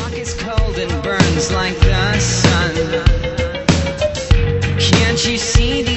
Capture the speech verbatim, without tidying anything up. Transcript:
talk is cold and burns like the sun. Can't you see